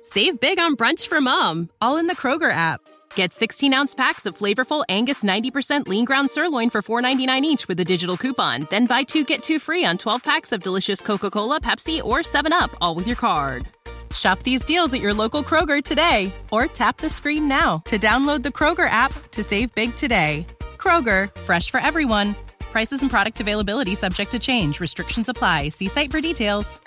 Save big on brunch for mom, all in the Kroger app. Get 16-ounce packs of flavorful Angus 90% lean ground sirloin for $4.99 each with a digital coupon. Then buy 2, get 2 free on 12 packs of delicious Coca-Cola, Pepsi, or 7-Up, all with your card. Shop these deals at your local Kroger today, or tap the screen now to download the Kroger app to save big today. Kroger, fresh for everyone. Prices and product availability subject to change. Restrictions apply. See site for details.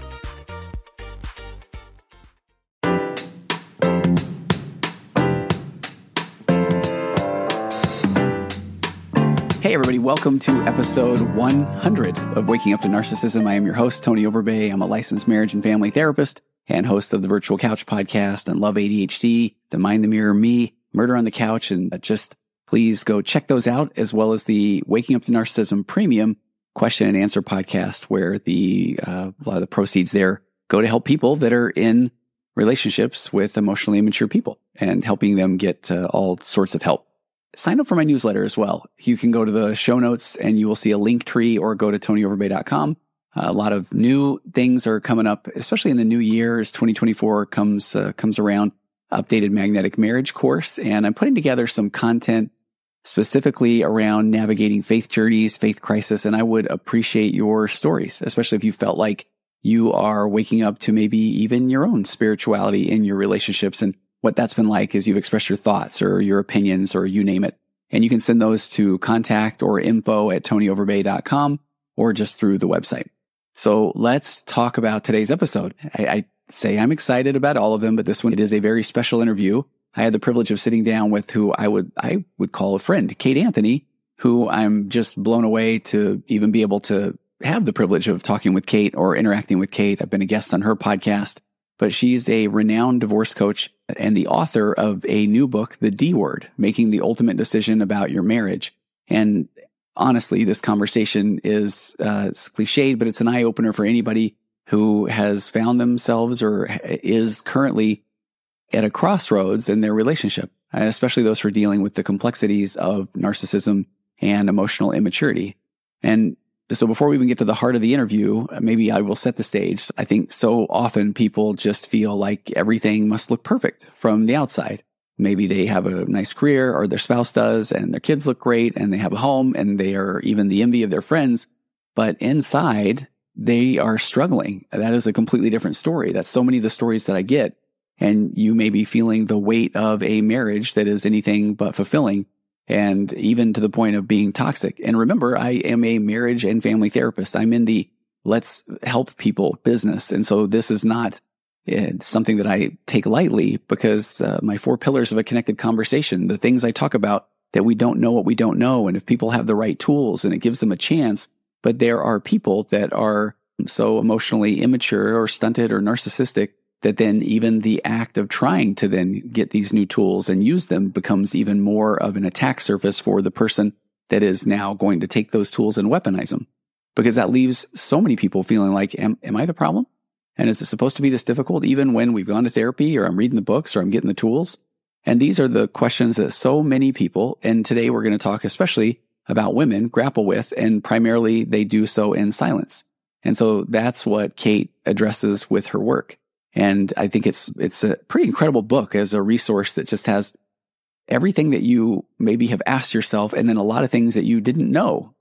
Hey everybody, welcome to episode 100 of Waking Up to Narcissism. I am your host, Tony Overbay. I'm a licensed marriage and family therapist and host of the Virtual Couch podcast and Love ADHD, the Mind the Mirror Me, Murder on the Couch, and just please go check those out, as well as the Waking Up to Narcissism Premium question and answer podcast, where a lot of the proceeds there go to help people that are in relationships with emotionally immature people and helping them get all sorts of help. Sign up for my newsletter as well. You can go to the show notes and you will see a link tree, or go to tonyoverbay.com. A lot of new things are coming up, especially in the new year as 2024 comes around. Updated magnetic marriage course. And I'm putting together some content specifically around navigating faith journeys, faith crisis. And I would appreciate your stories, especially if you felt like you are waking up to maybe even your own spirituality in your relationships, and what that's been like as you've expressed your thoughts or your opinions or you name it. And you can send those to contact or info@tonyoverbay.com, or just through the website. So let's talk about today's episode. I say I'm excited about all of them, but this one, it is a very special interview. I had the privilege of sitting down with who I would call a friend, Kate Anthony, who I'm just blown away to even be able to have the privilege of talking with Kate or interacting with Kate. I've been a guest on her podcast, but she's a renowned divorce coach and the author of a new book, The D Word, Making the Ultimate Decision About Your Marriage. And honestly, this conversation is cliched, but it's an eye-opener for anybody who has found themselves or is currently at a crossroads in their relationship, especially those who are dealing with the complexities of narcissism and emotional immaturity. And so before we even get to the heart of the interview, maybe I will set the stage. I think so often people just feel like everything must look perfect from the outside. Maybe they have a nice career, or their spouse does, and their kids look great, and they have a home, and they are even the envy of their friends. But inside, they are struggling. That is a completely different story. That's so many of the stories that I get. And you may be feeling the weight of a marriage that is anything but fulfilling, and even to the point of being toxic. And remember, I am a marriage and family therapist. I'm in the let's help people business. And so this is not something that I take lightly, because my 4 pillars of a connected conversation, the things I talk about, that we don't know what we don't know. And if people have the right tools and it gives them a chance, but there are people that are so emotionally immature or stunted or narcissistic that then even the act of trying to then get these new tools and use them becomes even more of an attack surface for the person that is now going to take those tools and weaponize them. Because that leaves so many people feeling like, am I the problem? And is it supposed to be this difficult even when we've gone to therapy, or I'm reading the books, or I'm getting the tools? And these are the questions that so many people, and today we're going to talk especially about women, grapple with, and primarily they do so in silence. And so that's what Kate addresses with her work. And I think it's a pretty incredible book as a resource that just has everything that you maybe have asked yourself, and then a lot of things that you didn't know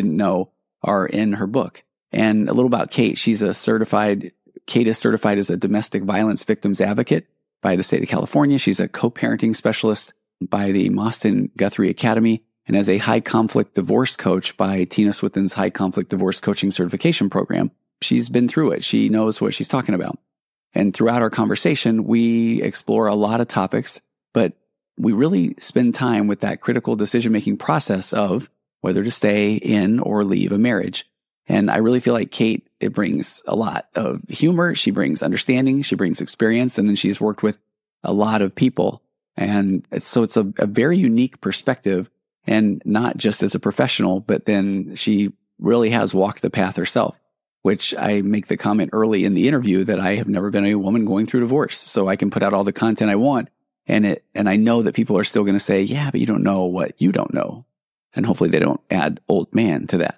are in her book. And a little about Kate. Kate is certified as a domestic violence victims advocate by the state of California. She's a co-parenting specialist by the Mostyn Guthrie Academy, and as a high conflict divorce coach by Tina Swithin's High Conflict Divorce Coaching Certification Program. She's been through it. She knows what she's talking about. And throughout our conversation, we explore a lot of topics, but we really spend time with that critical decision-making process of whether to stay in or leave a marriage. And I really feel like Kate, it brings a lot of humor. She brings understanding. She brings experience. And then she's worked with a lot of people. And it's a very unique perspective, and not just as a professional, but then she really has walked the path herself, which I make the comment early in the interview that I have never been a woman going through divorce. So I can put out all the content I want. And I know that people are still going to say, yeah, but you don't know what you don't know. And hopefully they don't add old man to that.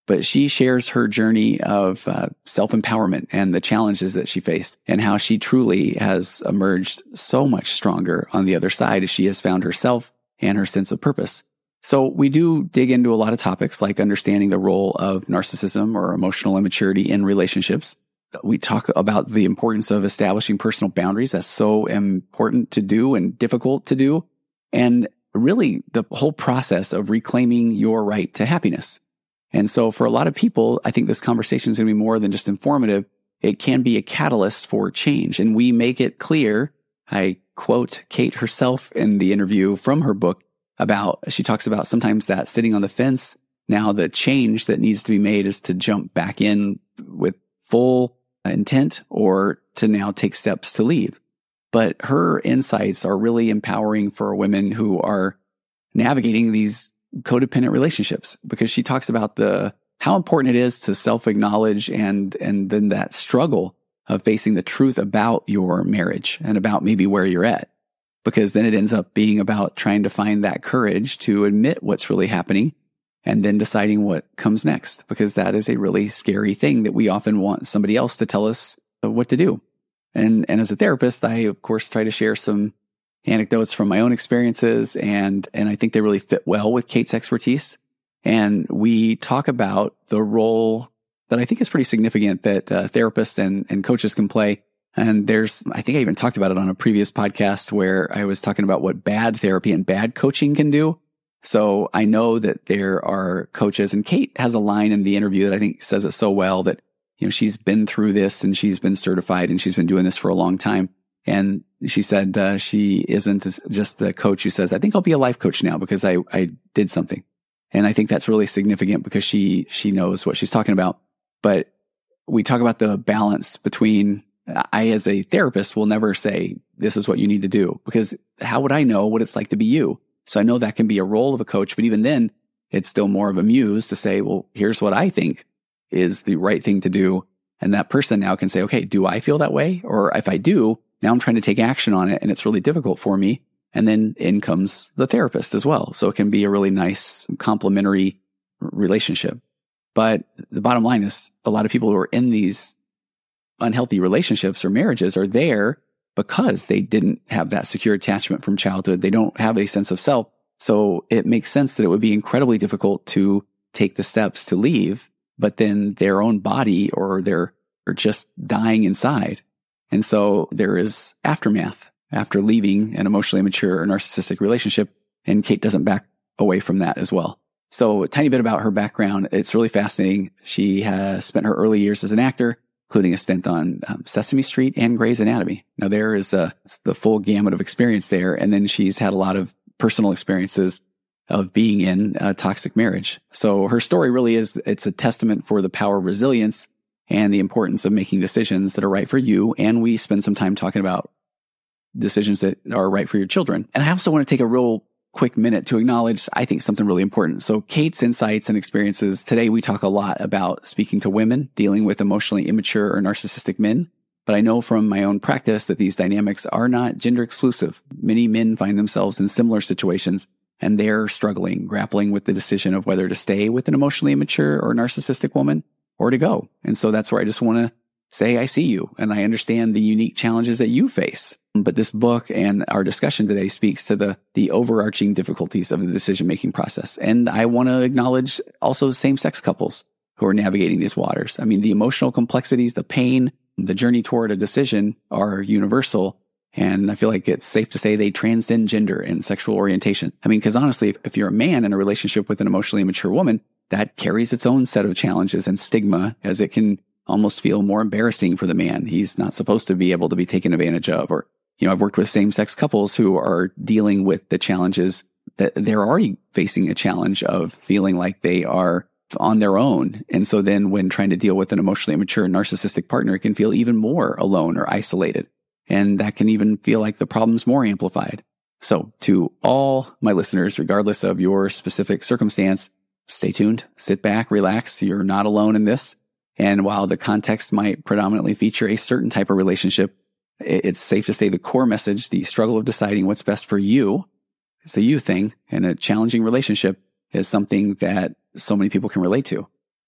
But she shares her journey of self-empowerment and the challenges that she faced and how she truly has emerged so much stronger on the other side as she has found herself and her sense of purpose. So we do dig into a lot of topics like understanding the role of narcissism or emotional immaturity in relationships. We talk about the importance of establishing personal boundaries. That's so important to do and difficult to do. And really the whole process of reclaiming your right to happiness. And so for a lot of people, I think this conversation is going to be more than just informative. It can be a catalyst for change. And we make it clear. I quote Kate herself in the interview from her book she talks about sometimes that sitting on the fence. Now the change that needs to be made is to jump back in with full intent or to now take steps to leave. But her insights are really empowering for women who are navigating these codependent relationships, because she talks about how important it is to self-acknowledge and then that struggle of facing the truth about your marriage and about maybe where you're at, because then it ends up being about trying to find that courage to admit what's really happening and then deciding what comes next, because that is a really scary thing that we often want somebody else to tell us what to do. And as a therapist, I of course try to share some anecdotes from my own experiences, and I think they really fit well with Kate's expertise. And we talk about the role that I think is pretty significant that therapists and coaches can play. And I think I even talked about it on a previous podcast where I was talking about what bad therapy and bad coaching can do. So I know that there are coaches, and Kate has a line in the interview that I think says it so well, that, she's been through this and she's been certified and she's been doing this for a long time. And she said she isn't just the coach who says, I think I'll be a life coach now because I did something. And I think that's really significant because she knows what she's talking about. But we talk about the balance between, I as a therapist will never say, this is what you need to do, because how would I know what it's like to be you? So I know that can be a role of a coach, but even then it's still more of a muse to say, well, here's what I think is the right thing to do. And that person now can say, okay, do I feel that way? Or if I do, now I'm trying to take action on it and it's really difficult for me. And then in comes the therapist as well. So it can be a really nice complementary relationship. But the bottom line is a lot of people who are in these unhealthy relationships or marriages are there because they didn't have that secure attachment from childhood. They don't have a sense of self. So it makes sense that it would be incredibly difficult to take the steps to leave, but then their own body or they're just dying inside. And so there is aftermath after leaving an emotionally immature or narcissistic relationship. And Kate doesn't back away from that as well. So a tiny bit about her background. It's really fascinating. She has spent her early years as an actor, including a stint on Sesame Street and Grey's Anatomy. Now there is it's the full gamut of experience there. And then she's had a lot of personal experiences of being in a toxic marriage. So her story really it's a testament for the power of resilience and the importance of making decisions that are right for you. And we spend some time talking about decisions that are right for your children. And I also want to take a real quick minute to acknowledge, I think, something really important. So Kate's insights and experiences. Today, we talk a lot about speaking to women, dealing with emotionally immature or narcissistic men. But I know from my own practice that these dynamics are not gender exclusive. Many men find themselves in similar situations, and they're struggling, grappling with the decision of whether to stay with an emotionally immature or narcissistic woman or to go. And so that's where I just want to say, I see you and I understand the unique challenges that you face. But this book and our discussion today speaks to the overarching difficulties of the decision-making process. And I want to acknowledge also same-sex couples who are navigating these waters. I mean, the emotional complexities, the pain, the journey toward a decision are universal. And I feel like it's safe to say they transcend gender and sexual orientation. I mean, because honestly, if you're a man in a relationship with an emotionally immature woman, that carries its own set of challenges and stigma, as it can almost feel more embarrassing for the man. He's not supposed to be able to be taken advantage of. Or, I've worked with same-sex couples who are dealing with the challenges that they're already facing, a challenge of feeling like they are on their own. And so then when trying to deal with an emotionally immature narcissistic partner, it can feel even more alone or isolated. And that can even feel like the problem's more amplified. So to all my listeners, regardless of your specific circumstance, stay tuned, sit back, relax. You're not alone in this. And while the context might predominantly feature a certain type of relationship, it's safe to say the core message, the struggle of deciding what's best for you, it's a you thing, and a challenging relationship is something that so many people can relate to.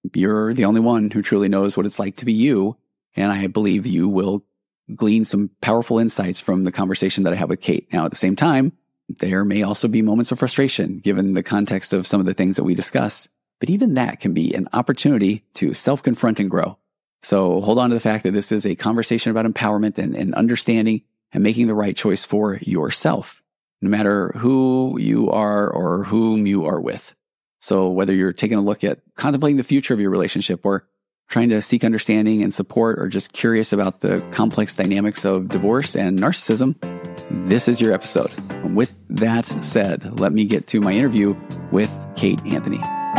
you're the only one who truly knows what it's like to be you. And I believe you will glean some powerful insights from the conversation that I have with Kate. Now, at the same time, there may also be moments of frustration given the context of some of the things that we discuss. But even that can be an opportunity to self-confront and grow. So hold on to the fact that this is a conversation about empowerment and understanding and making the right choice for yourself, no matter who you are or whom you are with. So whether you're taking a look at contemplating the future of your relationship or trying to seek understanding and support or just curious about the complex dynamics of divorce and narcissism, this is your episode. With that said, let me get to my interview with Kate Anthony.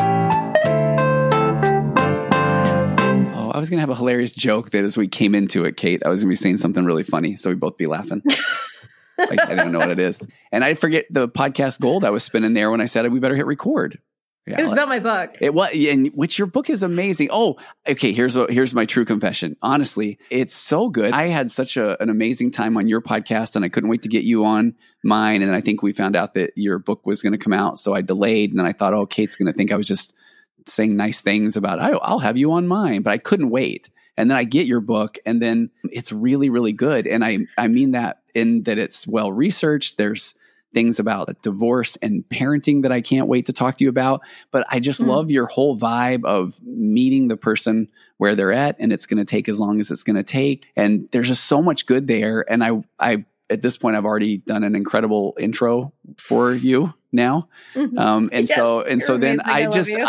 I was going to have a hilarious joke that as we came into it, Kate, I was going to be saying something really funny. So we'd both be laughing. Like, I don't know what it is. And I forget the podcast gold I was spinning there when I said we better hit record. Yeah, it was about my book. It was, and which your book is amazing. Oh, okay. Here's my true confession. Honestly, it's so good. I had such an amazing time on your podcast and I couldn't wait to get you on mine. And then I think we found out that your book was going to come out. So I delayed and then I thought, oh, Kate's going to think I was just saying nice things about, I'll have you on mine, but I couldn't wait. And then I get your book and then it's really, really good. And I mean that in that it's well researched. There's things about divorce and parenting that I can't wait to talk to you about. But I just love your whole vibe of meeting the person where they're at and it's going to take as long as it's going to take. And there's just so much good there. And I at this point, I've already done an incredible intro for you now. So then I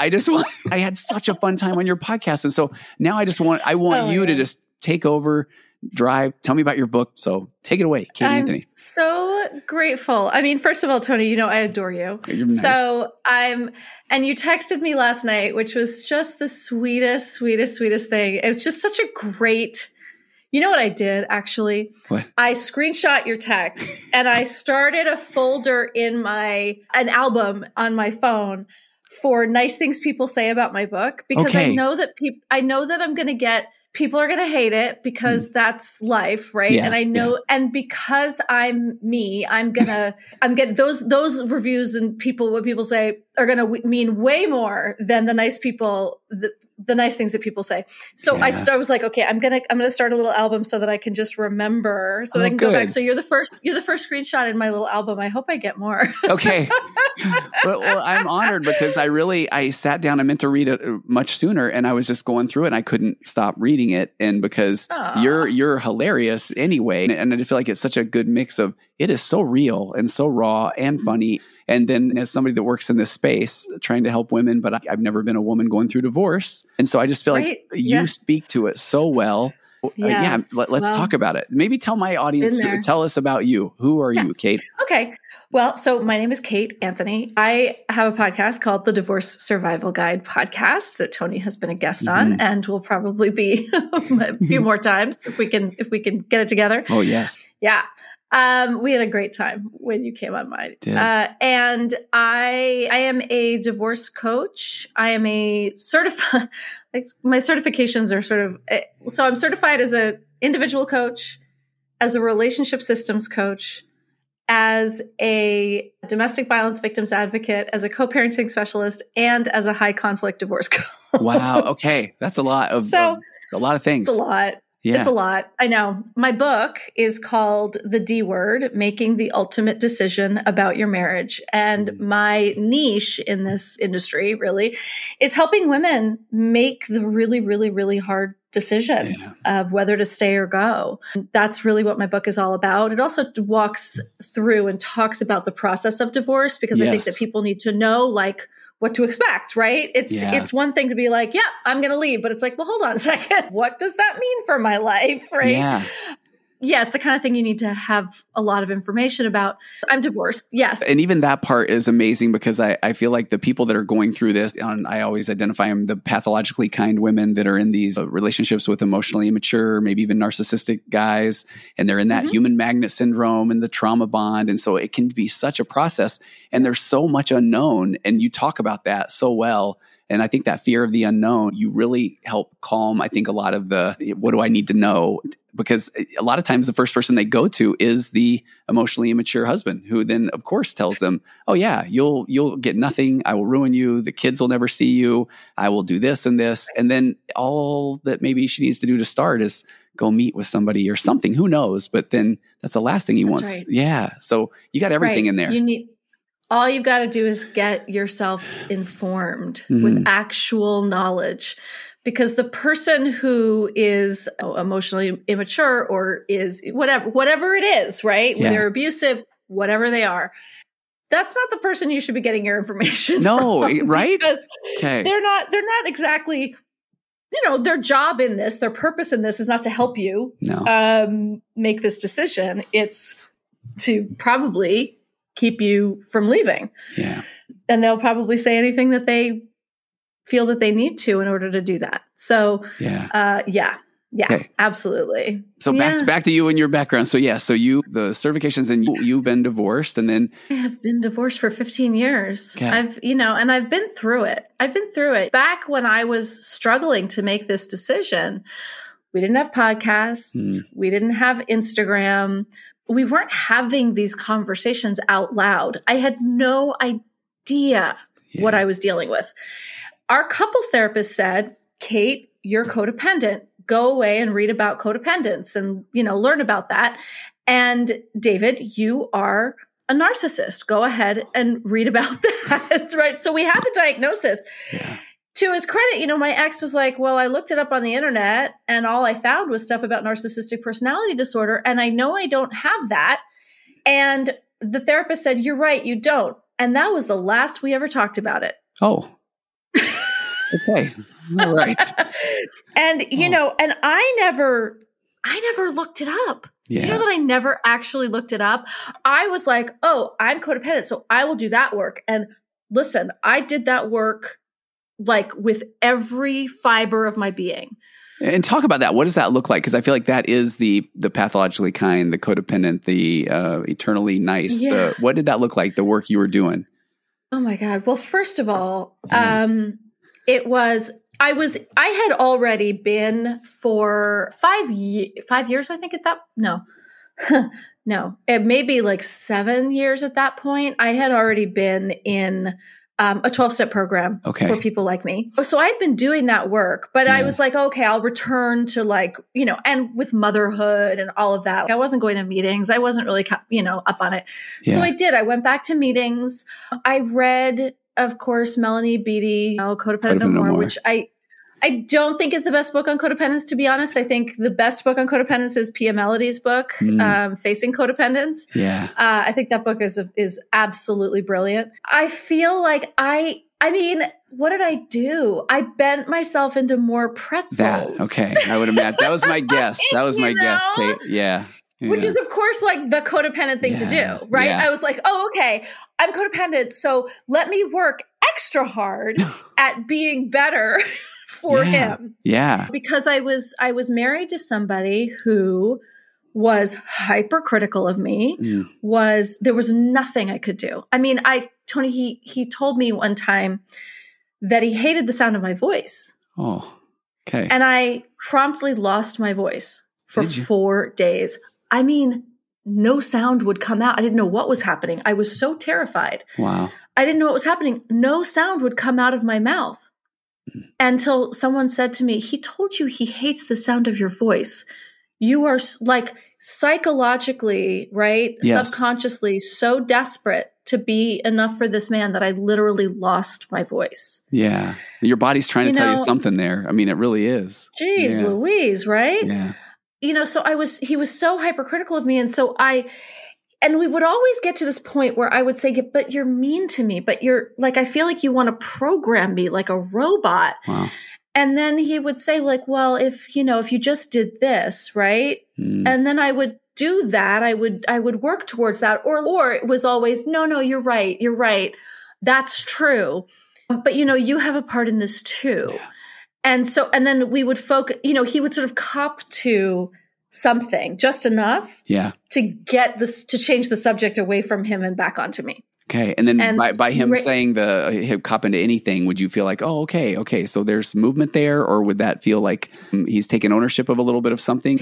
had such a fun time on your podcast. And so now I want you to just take over, drive, tell me about your book. So take it away, Kate Anthony. I'm so grateful. I mean, first of all, Tony, I adore you. You're nice. And you texted me last night, which was just the sweetest thing. It was just such a great. You know what I did, actually? What? I screenshot your text and I started a folder in an album on my phone for nice things people say about my book because I know that I'm going to get people are going to hate it because that's life, right? Yeah, and I know, and because I'm me, I'm getting those reviews and what people say are going to mean way more than the nice people, the nice things that people say. So I was like, okay, I'm going to start a little album so that I can just remember, so that I can go back. So you're the first screenshot in my little album. I hope I get more. Okay. Well, I'm honored because I sat down. I meant to read it much sooner and I was just going through it and I couldn't stop reading it. And because you're hilarious anyway. And I feel like it's such a good mix of, it is so real and so raw and funny. And then as somebody that works in this space, trying to help women, but I've never been a woman going through divorce. And so I just feel like you speak to it so well. Let's talk about it. Maybe tell my audience, tell us about you. Who are you, Kate? Okay. Well, so my name is Kate Anthony. I have a podcast called the Divorce Survival Guide podcast that Tony has been a guest on and will probably be a few more times if we can get it together. Oh, yes. Yeah. We had a great time when you came on mine. And I am a divorce coach. I am a certified, my certifications are so I'm certified as an individual coach, as a relationship systems coach, as a domestic violence victims advocate, as a co-parenting specialist, and as a high conflict divorce coach. Wow. Okay. That's a lot of things. It's a lot. Yeah. It's a lot. I know. My book is called The D Word, Making the Ultimate Decision About Your Marriage. And my niche in this industry really is helping women make the really, really, really hard decision of whether to stay or go. That's really what my book is all about. It also walks through and talks about the process of divorce because I think that people need to know, what to expect, right? It's one thing to be like, yeah, I'm going to leave. But it's like, well, hold on a second. What does that mean for my life, right? Yeah, it's the kind of thing you need to have a lot of information about. I'm divorced, yes. And even that part is amazing because I feel like the people that are going through this, and I always identify them, the pathologically kind women that are in these relationships with emotionally immature, maybe even narcissistic guys, and they're in that human magnet syndrome and the trauma bond. And so it can be such a process, and there's so much unknown, and you talk about that so well. And I think that fear of the unknown, you really help calm, I think, a lot of the, what do I need to know? because a lot of times the first person they go to is the emotionally immature husband, who then of course tells them, oh yeah, you'll get nothing. I will ruin you. The kids will never see you. I will do this and this. And then all that maybe she needs to do to start is go meet with somebody or something. Who knows? But then that's the last thing he wants. Right. Yeah. So you got everything in there. All you've got to do is get yourself informed with actual knowledge. Because the person who is emotionally immature or is whatever it is, right? When they're abusive, whatever they are, that's not the person you should be getting your information from, right? Because they're not exactly, their job in this, their purpose in this is not to help you make this decision. It's to probably keep you from leaving. Yeah. And they'll probably say anything that they feel that they need to in order to do that. So, okay. Absolutely. So back to you and your background. So the certifications, and you've been divorced, and then I have been divorced for 15 years. Okay. I've been through it. Back when I was struggling to make this decision, we didn't have podcasts. We didn't have Instagram. We weren't having these conversations out loud. I had no idea what I was dealing with. Our couples therapist said, Kate, you're codependent. Go away and read about codependence and, learn about that. And David, you are a narcissist. Go ahead and read about that. Right. So we had the diagnosis. Yeah. To his credit, my ex was like, well, I looked it up on the internet and all I found was stuff about narcissistic personality disorder. And I know I don't have that. And the therapist said, you're right, you don't. And that was the last we ever talked about it. Oh. Okay. All right. And, and I never looked it up. Yeah. Do you know that I never actually looked it up? I was like, oh, I'm codependent, so I will do that work. And listen, I did that work like with every fiber of my being. And talk about that. What does that look like? Because I feel like that is the pathologically kind, the codependent, the eternally nice. Yeah. What did that look like, the work you were doing? Oh my God. Well, first of all, I had already been for 5 years, I think no, it may be like 7 years at that point. I had already been in a 12-step program for people like me. So I had been doing that work, but I was like, okay, I'll return to and with motherhood and all of that. I wasn't going to meetings. I wasn't really, up on it. Yeah. So I did. I went back to meetings. I read, of course, Melanie Beattie, Codependent No More, which I don't think is the best book on codependence, to be honest. I think the best book on codependence is Pia Melody's book, Facing Codependence. Yeah. I think that book is absolutely brilliant. I feel like I mean, what did I do? I bent myself into more pretzels. Okay. I would imagine. That was my guess. That was my guess, Kate. Yeah. Which is, of course, like the codependent thing to do, right? Yeah. I was like, oh, okay, I'm codependent, so let me work extra hard at being better for him. Yeah. Because I was married to somebody who was hypercritical of me, there was nothing I could do. I mean, Tony, he told me one time that he hated the sound of my voice. Oh, okay. And I promptly lost my voice for 4 days. I mean, no sound would come out. I didn't know what was happening. I was so terrified. Wow. I didn't know what was happening. No sound would come out of my mouth until someone said to me, he told you he hates the sound of your voice. You are like psychologically, right? Yes. Subconsciously so desperate to be enough for this man that I literally lost my voice. Yeah. Your body's trying to tell you something there. I mean, it really is. Geez, Louise, right? Yeah. So he was so hypercritical of me. And so and we would always get to this point where I would say, but you're mean to me, but you're like, I feel like you want to program me like a robot. Wow. And then he would say like, well, if you just did this, right. And then I would do that. I would work towards that. Or it was always, no, you're right. You're right. That's true. But you have a part in this too. Yeah. And then we would focus, he would sort of cop to something just enough to get this, to change the subject away from him and back onto me. Okay. And then by him saying he'll cop into anything, would you feel like, oh, okay. So there's movement there, or would that feel like he's taking ownership of a little bit of something?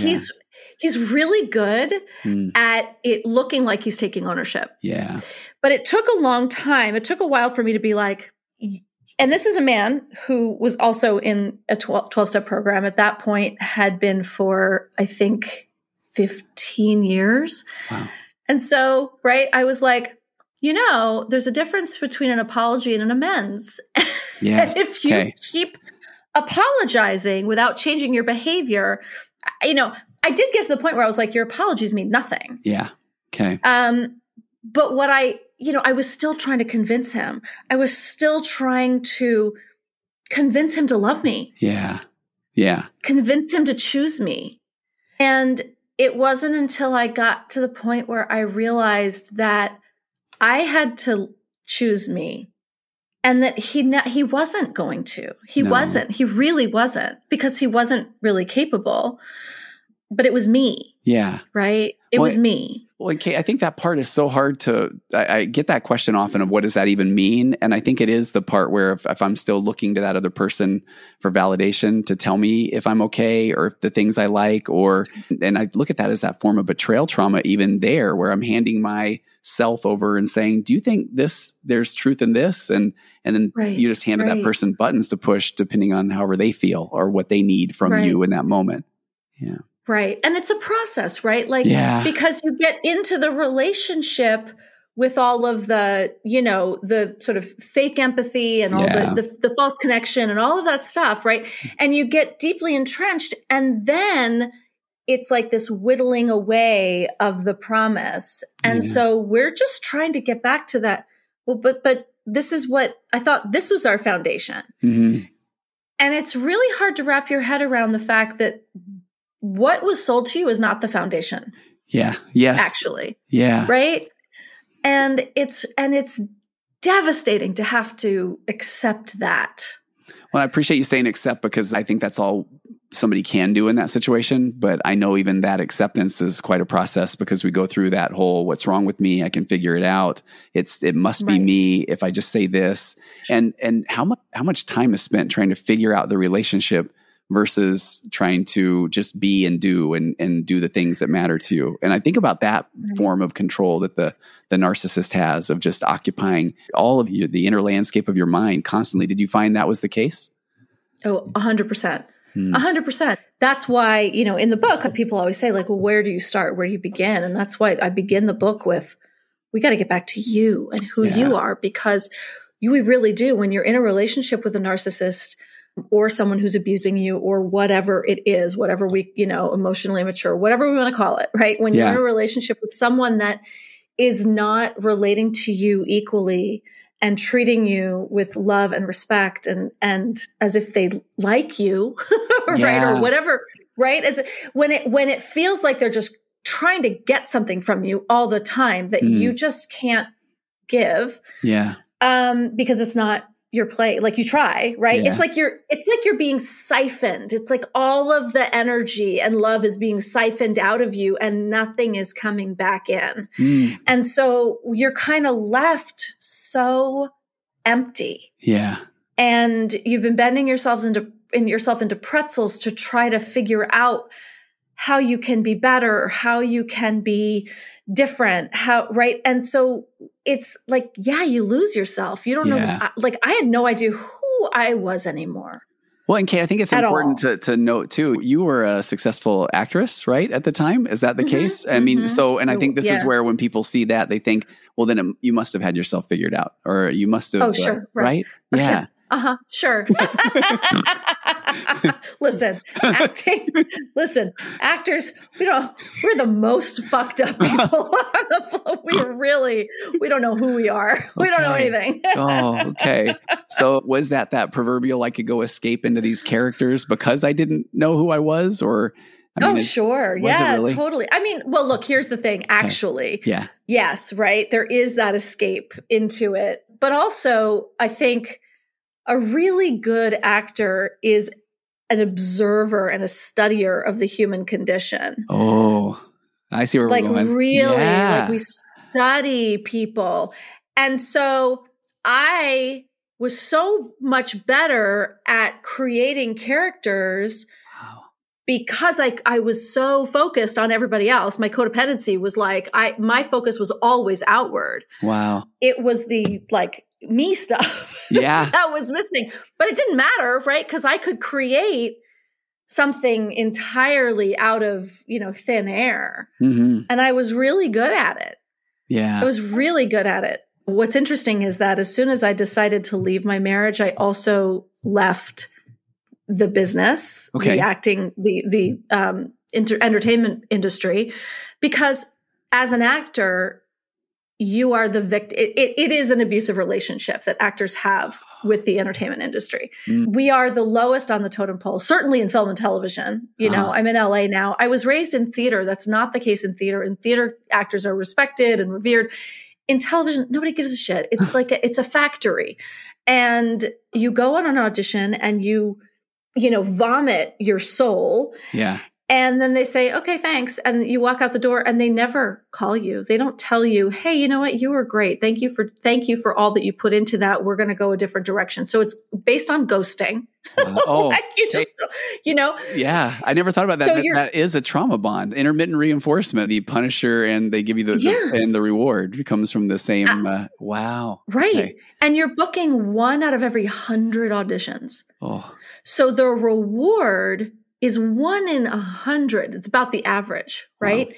He's really good at it looking like he's taking ownership. Yeah. But it took a long time. It took a while for me to be like, and this is a man who was also in a 12-step program at that point, had been for, I think, 15 years. Wow. And so, I was like, there's a difference between an apology and an amends. Yes. And if you keep apologizing without changing your behavior, I did get to the point where I was like, your apologies mean nothing. Yeah. Okay. But what I was still trying to convince him. I was still trying to convince him to love me. Yeah. Yeah. Convince him to choose me. And it wasn't until I got to the point where I realized that I had to choose me, and that he wasn't going to. He wasn't. He really wasn't, because he wasn't really capable. But it was me. Yeah. Right? It was me. Well, Kate, I think that part is so hard I get that question often of what does that even mean? And I think it is the part where if I'm still looking to that other person for validation to tell me if I'm okay, or if the things I like, and I look at that as that form of betrayal trauma, even there, where I'm handing myself over and saying, do you think there's truth in this? And then you just handed that person buttons to push depending on however they feel or what they need from you in that moment. Yeah. Right. And it's a process, right? Because you get into the relationship with all of the, the sort of fake empathy and all the false connection and all of that stuff, right? And you get deeply entrenched, and then it's like this whittling away of the promise. And so we're just trying to get back to that. Well, but this is what I thought, this was our foundation. Mm-hmm. And it's really hard to wrap your head around the fact that what was sold to you is not the foundation. Yeah. Yes. Actually. Yeah. Right. And it's devastating to have to accept that. Well, I appreciate you saying accept, because I think that's all somebody can do in that situation. But I know even that acceptance is quite a process, because we go through that whole, what's wrong with me? I can figure it out. It must be me if I just say this. And how much time is spent trying to figure out the relationship versus trying to just be and do and do the things that matter to you. And I think about that form of control that the narcissist has, of just occupying all of you, the inner landscape of your mind constantly. Did you find that was the case? Oh, 100%. 100%. That's why, in the book, people always say, like, well, where do you start? Where do you begin? And that's why I begin the book with, we got to get back to you and who you are, because we really do. When you're in a relationship with a narcissist, or someone who's abusing you, or whatever it is, whatever we, emotionally immature, whatever we want to call it, right? When you're in a relationship with someone that is not relating to you equally and treating you with love and respect and as if they like you, right? Or whatever, right? When it feels like they're just trying to get something from you all the time that you just can't give. Yeah. Because it's not your play. Like, you try, right? Yeah. It's like you're being siphoned. It's like all of the energy and love is being siphoned out of you and nothing is coming back in. And so you're kind of left so empty. Yeah. And you've been bending yourself into pretzels to try to figure out how you can be better, or how you can be different, right? And so it's like, you lose yourself. You don't know. I had no idea who I was anymore. Well, and Kate, I think it's important to note too, you were a successful actress, right? At the time. Is that the case? I mean, and I think this is where when people see that, they think, well, then you must have had yourself figured out, or you must have, right? Yeah. Sure. Listen, actors, we're the most fucked up people on the floor. We don't know who we are. We don't know anything. Oh, okay. So was that proverbial, I could go escape into these characters because I didn't know who I was? Or, sure. Yeah, really? Totally. I mean, well, look, here's the thing, actually. Okay. Yeah. Yes, right. There is that escape into it. But also, I think a really good actor is an observer and a studier of the human condition. Oh, I see where we're going. Really, we study people And so I was so much better at creating characters because I was so focused on everybody else. My codependency was like, my focus was always outward. Wow. It was the like me stuff that was missing, but it didn't matter, right? Because I could create something entirely out of, thin air. Mm-hmm. And I was really good at it. Yeah. I was really good at it. What's interesting is that as soon as I decided to leave my marriage, I also left the business, the acting, the entertainment industry, because as an actor, you are the victim. It is an abusive relationship that actors have with the entertainment industry. We are the lowest on the totem pole, certainly in film and television. I'm in LA now. I was raised in theater. That's not the case in theater. In theater, actors are respected and revered. In television, nobody gives a shit. It's like it's a factory. And you go on an audition and you vomit your soul. Yeah. And then they say, okay, thanks. And you walk out the door and they never call you. They don't tell you, hey, you know what? You were great. Thank you for all that you put into that. We're going to go a different direction. So it's based on ghosting. Like you just, Yeah. I never thought about that. So that is a trauma bond, intermittent reinforcement, the punisher, and they give you and the reward comes from the same, wow. Right. Okay. And you're booking 1 out of every 100 auditions. Oh. So the reward is 1 in 100. It's about the average, right?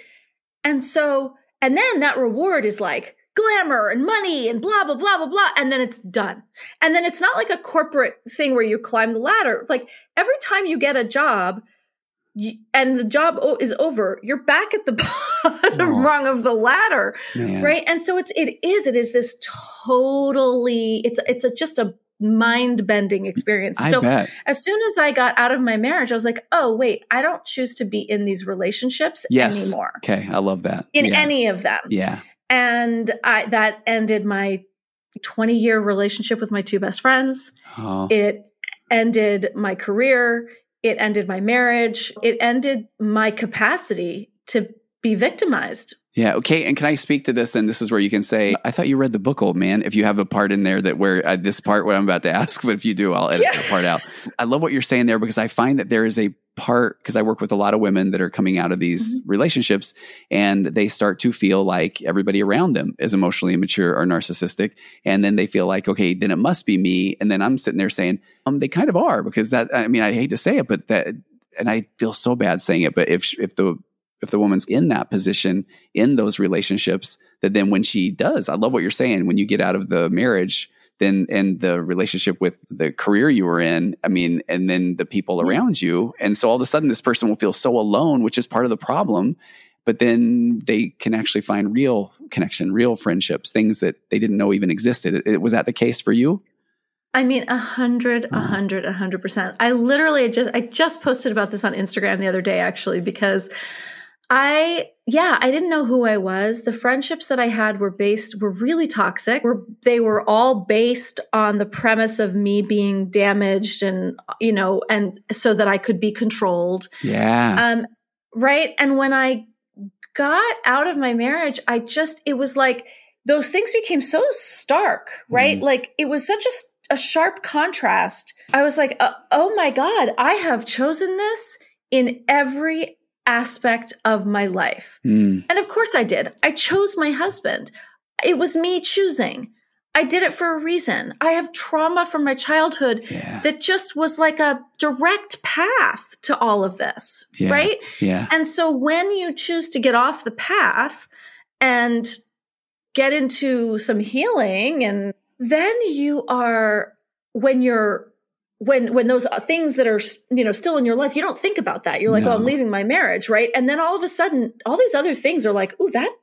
Wow. And then that reward is like glamour and money and blah, blah, blah, blah, blah. And then it's done. And then it's not like a corporate thing where you climb the ladder. Like every time you get a job and the job is over, you're back at the bottom rung of the ladder, right? And so it is this totally, it's just a mind-bending experience. So as soon as I got out of my marriage, I was like, oh, wait, I don't choose to be in these relationships anymore. Okay. I love that. In any of them. Yeah. And that ended my 20-year relationship with my 2 best friends. Oh. It ended my career. It ended my marriage. It ended my capacity to be victimized. Yeah. Okay. And can I speak to this? And this is where you can say, I thought you read the book, Old Man. If you have a part in there that where this part, what I'm about to ask, but if you do, I'll edit that part out. I love what you're saying there because I find that there is a part, because I work with a lot of women that are coming out of these relationships and they start to feel like everybody around them is emotionally immature or narcissistic. And then they feel like, okay, then it must be me. And then I'm sitting there saying, they kind of are because I hate to say it, but and I feel so bad saying it, but if the woman's in that position, in those relationships, that then when she does, I love what you're saying, when you get out of the marriage, then and the relationship with the career you were in, and then the people around you. And so all of a sudden this person will feel so alone, which is part of the problem, but then they can actually find real connection, real friendships, things that they didn't know even existed. Was that the case for you? 100%. I literally just posted about this on Instagram the other day, actually, because I didn't know who I was. The friendships that I had were really toxic. They were all based on the premise of me being damaged and so that I could be controlled. Yeah. Right. And when I got out of my marriage, it was like those things became so stark, right? Like it was such a sharp contrast. I was like, oh my God, I have chosen this in every aspect of my life. And of course I did. I chose my husband. It was me choosing. I did it for a reason. I have trauma from my childhood that just was like a direct path to all of this, right? Yeah. And so when you choose to get off the path and get into some healing, and then when those things that are, still in your life, you don't think about that. You're like, I'm leaving my marriage. Right. And then all of a sudden, all these other things are like, ooh, that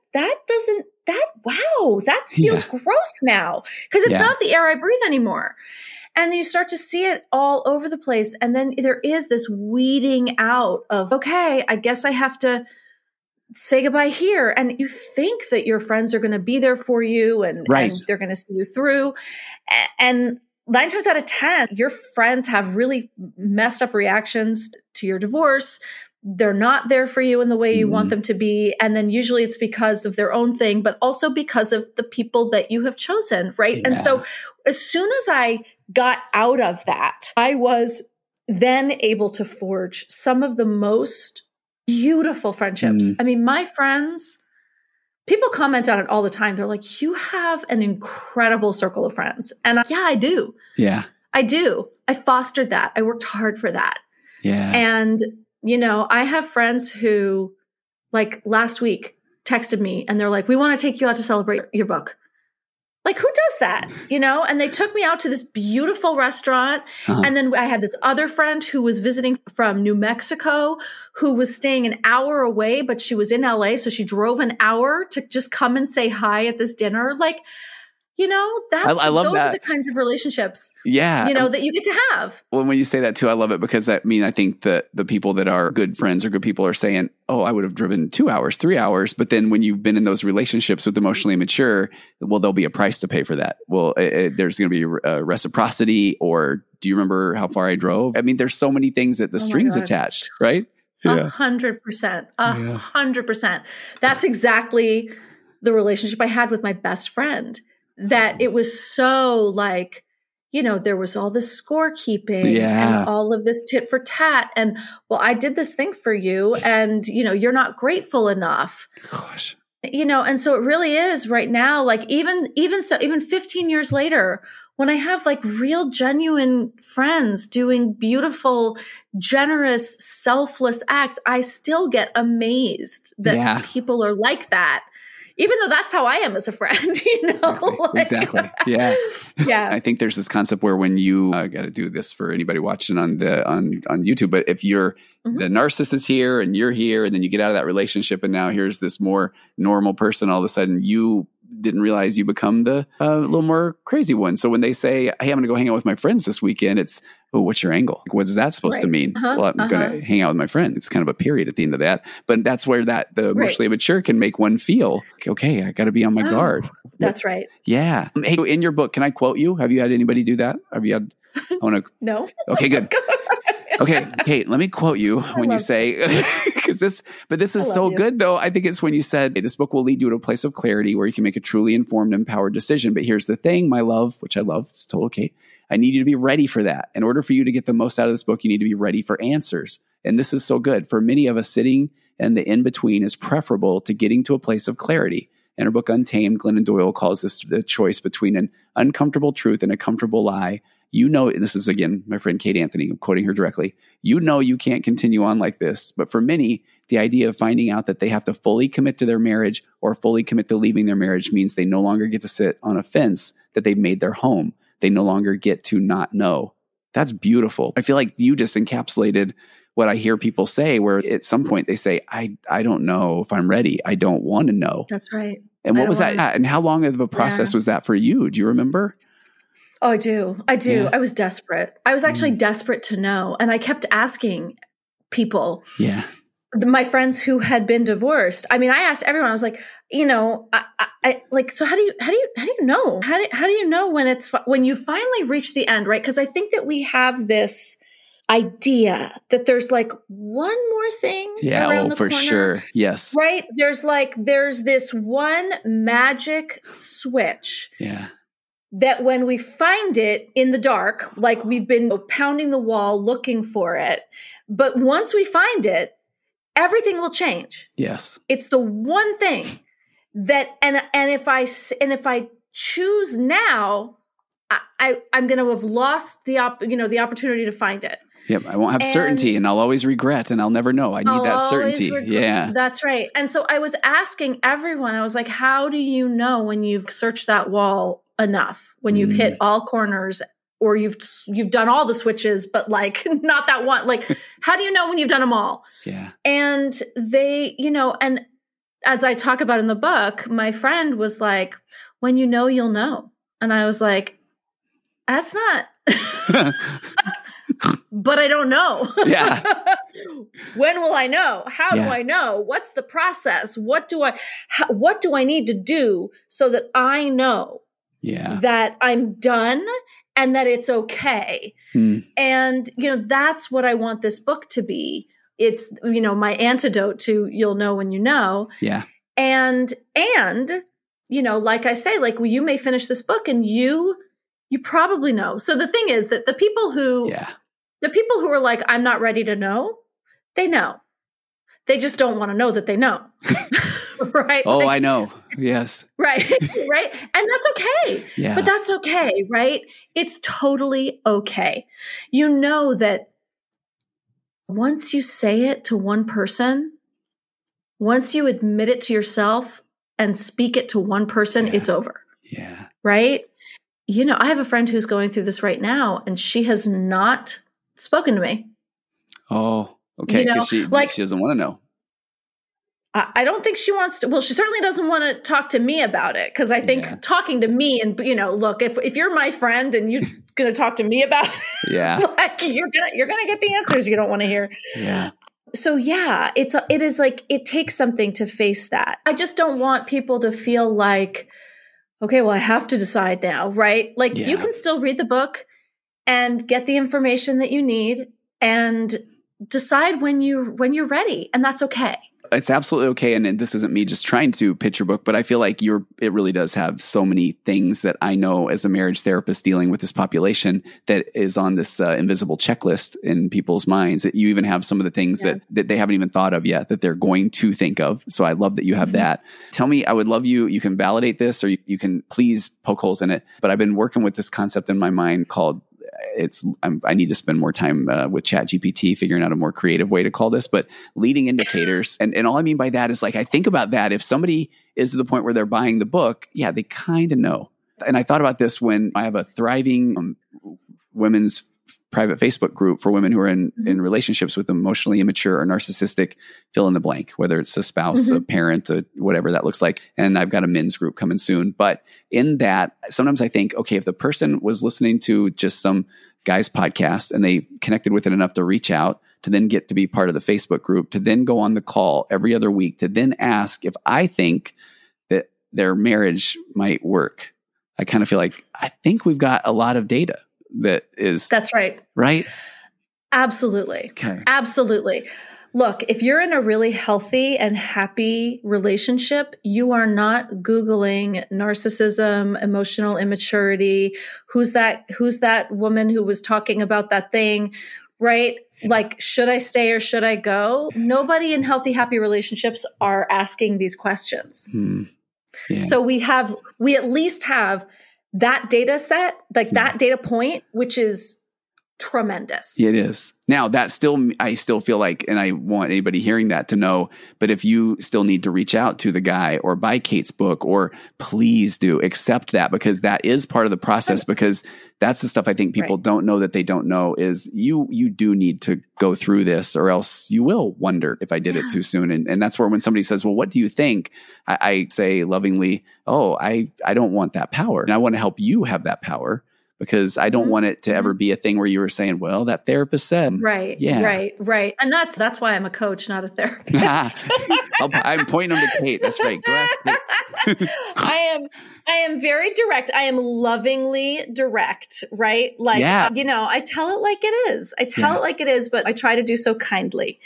feels gross now because it's not the air I breathe anymore. And you start to see it all over the place. And then there is this weeding out of, okay, I guess I have to say goodbye here. And you think that your friends are going to be there for you and they're going to see you through. And 9 times out of 10, your friends have really messed up reactions to your divorce. they're not there for you in the way you want them to be. And then usually it's because of their own thing, but also because of the people that you have chosen, right? Yeah. And so as soon as I got out of that, I was then able to forge some of the most beautiful friendships. I mean, my friends, people comment on it all the time. They're like, you have an incredible circle of friends. And yeah, I do. Yeah. I do. I fostered that. I worked hard for that. Yeah. And, you know, I have friends who like last week texted me and they're like, we want to take you out to celebrate your book. Like, who does that? You know? And they took me out to this beautiful restaurant. And then I had this other friend who was visiting from New Mexico who was staying an hour away, but she was in LA. So she drove an hour to just come and say hi at this dinner. Like, you know, I love those that. are the kinds of relationships, yeah, you know, that you get to have. Well, when you say that too, I love it because I think that the people that are good friends or good people are saying, oh, I would have driven 2 hours, 3 hours. But then when you've been in those relationships with emotionally immature, well, there'll be a price to pay for that. Well, there's going to be reciprocity, or do you remember how far I drove? I mean, there's so many things that the strings attached, right? 100%, 100%. That's exactly the relationship I had with my best friend. That it was so like, you know, there was all this scorekeeping and all of this tit for tat. And well, I did this thing for you and, you know, you're not grateful enough. Gosh. You know, and so it really is right now, like even 15 years later, when I have like real, genuine friends doing beautiful, generous, selfless acts, I still get amazed that people are like that. Even though that's how I am as a friend, you know? Exactly. Yeah. Yeah. I think there's this concept where when you got to do this for anybody watching on YouTube, but if you're the narcissist is here and you're here, and then you get out of that relationship and now here's this more normal person, all of a sudden you didn't realize you become the little more crazy one. So when they say, hey, I'm going to go hang out with my friends this weekend, it's, oh, what's your angle? Like, what is that supposed to mean? Well, I'm going to hang out with my friend. It's kind of a period at the end of that. But that's where the emotionally immature can make one feel, okay, I got to be on my guard. That's right. Yeah. Hey, in your book, can I quote you? Have you had anybody do that? Have you had? I want to. No. Okay, good. Okay, Kate, let me quote you when you say, because this is so good though. I think it's when you said, hey, this book will lead you to a place of clarity where you can make a truly informed, empowered decision. But here's the thing, my love, which I love, it's total Kate. I need you to be ready for that. In order for you to get the most out of this book, you need to be ready for answers. And this is so good. For many of us, sitting in the in-between is preferable to getting to a place of clarity. In her book, Untamed, Glennon Doyle calls this the choice between an uncomfortable truth and a comfortable lie. You know, and this is, again, my friend Kate Anthony, I'm quoting her directly. You know you can't continue on like this. But for many, the idea of finding out that they have to fully commit to their marriage or fully commit to leaving their marriage means they no longer get to sit on a fence that they've made their home. They no longer get to not know. That's beautiful. I feel like you just encapsulated what I hear people say, where at some point they say, I don't know if I'm ready. I don't want to know. That's right. And what was that? And how long of a process was that for you? Do you remember? Oh, I do. Yeah. I was desperate. I was actually desperate to know. And I kept asking people. Yeah. My friends who had been divorced. I mean, I asked everyone, I was like, you know, I like, so how do you know? How do you know when you finally reach the end, right? Because I think that we have this idea that there's like one more thing around the for corner, sure. Yes. Right? There's this one magic switch. Yeah. That when we find it in the dark, like we've been pounding the wall looking for it, but once we find it, everything will change. Yes. It's the one thing that, and if I choose now, I'm going to have lost the opportunity to find it. Yep. I won't have certainty, and I'll always regret, and I'll never know. I need that certainty. Yeah. That's right. And so I was asking everyone, I was like, how do you know when you've searched that wall enough, when you've hit all corners, or you've done all the switches, but like not that one? Like, how do you know when you've done them all? Yeah. And they, you know, and as I talk about in the book, my friend was like, when you know, you'll know. And I was like, that's not, but I don't know. Yeah. When will I know? How do I know? What's the process? What do I need to do so that I know that I'm done and that it's okay? And, you know, that's what I want this book to be, it's, my antidote to you'll know when you know. Yeah. And, like I say, like, well, you may finish this book and you probably know. So the thing is that the people who are like, I'm not ready to know, they know. They just don't want to know that they know. Right? Oh, I know. Yes. Right. Right. And that's okay. Yeah. But that's okay. Right. It's totally okay. You know that once you say it to one person, once you admit it to yourself and speak it to one person, it's over. Yeah. Right. I have a friend who's going through this right now, and she has not spoken to me. Oh, okay. Because she doesn't want to know. I don't think she wants to. Well, she certainly doesn't want to talk to me about it, because I think talking to me and, look, if you're my friend and you're going to talk to me about it, like you're going to get the answers you don't want to hear. Yeah. So it is like, it takes something to face that. I just don't want people to feel like, okay, well, I have to decide now, right? Like you can still read the book and get the information that you need and decide when you're ready, and that's okay. It's absolutely okay. And this isn't me just trying to pitch your book, but I feel like it really does have so many things that I know as a marriage therapist dealing with this population that is on this invisible checklist in people's minds, that you even have some of the things that they haven't even thought of yet that they're going to think of. So I love that you have that. Tell me, I would love you can validate this, or you can please poke holes in it. But I've been working with this concept in my mind called I need to spend more time with ChatGPT figuring out a more creative way to call this, but leading indicators. And all I mean by that is, like, I think about that. If somebody is to the point where they're buying the book, they kind of know. And I thought about this when I have a thriving women's private Facebook group for women who are in relationships with emotionally immature or narcissistic, fill in the blank, whether it's a spouse, a parent, whatever that looks like. And I've got a men's group coming soon. But in that, sometimes I think, okay, if the person was listening to just some guy's podcast and they connected with it enough to reach out, to then get to be part of the Facebook group, to then go on the call every other week, to then ask if I think that their marriage might work, I kind of feel like, I think we've got a lot of data. That's right. Right? Absolutely. Okay. Absolutely. Look, if you're in a really healthy and happy relationship, you are not Googling narcissism, emotional immaturity. Who's that woman who was talking about that thing, right? Like, should I stay or should I go? Nobody in healthy, happy relationships are asking these questions. Yeah. So we at least have that data set, like that data point, which is tremendous. It is. Now, I still feel like, and I want anybody hearing that to know, but if you still need to reach out to the guy or buy Kate's book, or please do accept that, because that is part of the process, because that's the stuff I think people don't know that they don't know is you do need to go through this, or else you will wonder if I did it too soon. And that's where when somebody says, well, what do you think? I say lovingly, I don't want that power. And I want to help you have that power, because I don't want it to ever be a thing where you were saying, well, that therapist said. Right. Yeah. Right. And that's why I'm a coach, not a therapist. I'm pointing them to Kate. That's right. Go ahead. I am very direct. I am lovingly direct, right? Like, I tell it like it is. It like it is, but I try to do so kindly,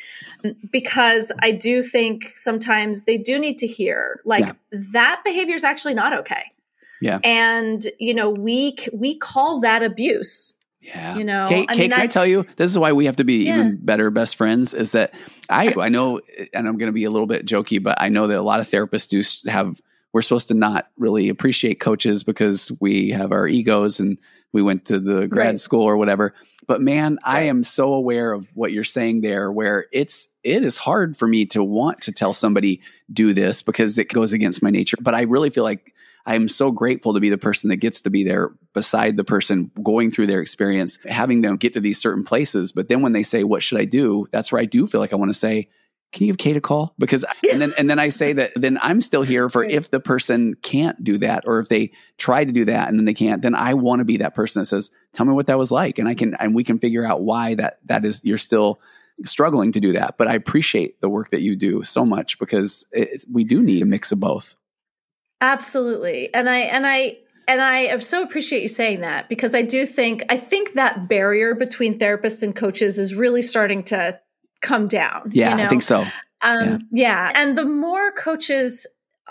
because I do think sometimes they do need to hear, like, that behavior is actually not okay. Yeah. And, we call that abuse. Yeah. Kate, can I tell you, this is why we have to be even better best friends, is that I know, and I'm going to be a little bit jokey, but I know that a lot of therapists we're supposed to not really appreciate coaches because we have our egos and we went to the grad school or whatever. But man, I am so aware of what you're saying there, where it is hard for me to want to tell somebody do this because it goes against my nature. But I really feel like I'm so grateful to be the person that gets to be there beside the person going through their experience, having them get to these certain places. But then when they say, what should I do? That's where I do feel like I want to say, can you give Kate a call? Because, and then I say that, then I'm still here for if the person can't do that, or if they try to do that and then they can't, then I want to be that person that says, tell me what that was like. And we can figure out why that is, you're still struggling to do that. But I appreciate the work that you do so much, because we do need a mix of both. Absolutely. And I so appreciate you saying that, because I think that barrier between therapists and coaches is really starting to come down. Yeah, I think so. Yeah. And the more coaches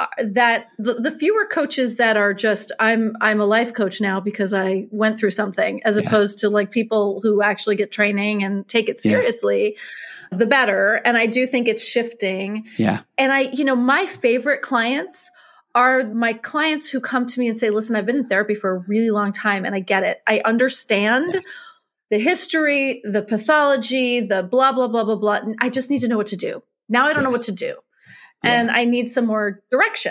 the fewer coaches that are just, I'm a life coach now because I went through something, as opposed to like people who actually get training and take it seriously, the better. And I do think it's shifting. Yeah. And my favorite clients are my clients who come to me and say, listen, I've been in therapy for a really long time and I get it. I understand the history, the pathology, the blah, blah, blah, blah, blah. And I just need to know what to do. Now I don't know what to do. And I need some more direction.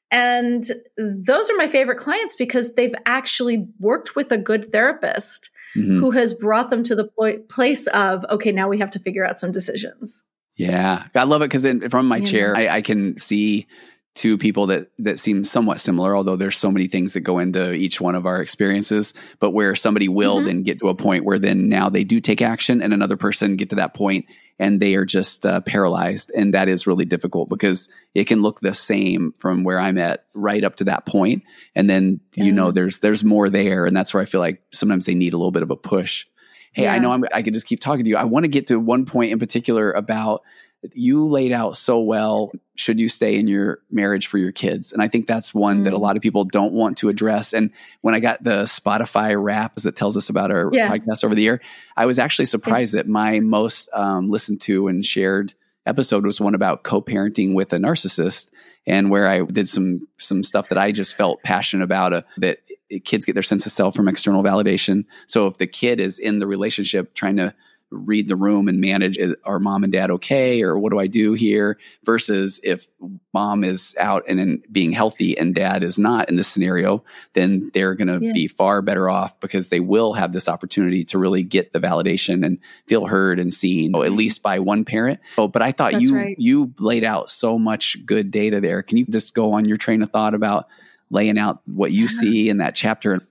And those are my favorite clients because they've actually worked with a good therapist who has brought them to the place of, okay, now we have to figure out some decisions. Yeah. I love it because from my chair, I can see two people that seem somewhat similar, although there's so many things that go into each one of our experiences, but where somebody will then get to a point where then now they do take action and another person get to that point and they are just paralyzed. And that is really difficult because it can look the same from where I'm at right up to that point. And then, there's more there. And that's where I feel like sometimes they need a little bit of a push. Hey, I know I could just keep talking to you. I want to get to one point in particular about you laid out so well, should you stay in your marriage for your kids? And I think that's one that a lot of people don't want to address. And when I got the Spotify wrap that tells us about our podcast over the year, I was actually surprised that my most listened to and shared episode was one about co-parenting with a narcissist, and where I did some stuff that I just felt passionate about, that kids get their sense of self from external validation. So if the kid is in the relationship trying to read the room and manage, are mom and dad okay? Or what do I do here? Versus if mom is out and being healthy and dad is not in this scenario, then they're going to be far better off because they will have this opportunity to really get the validation and feel heard and seen, at least by one parent. But I thought you laid out so much good data there. Can you just go on your train of thought about laying out what you see in that chapter?